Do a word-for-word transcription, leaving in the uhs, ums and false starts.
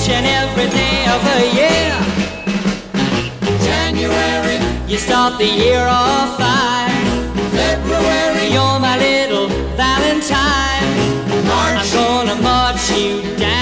each and every day of the year. January, you start the year off fine. February, you're my little Valentine. March, I'm gonna march you down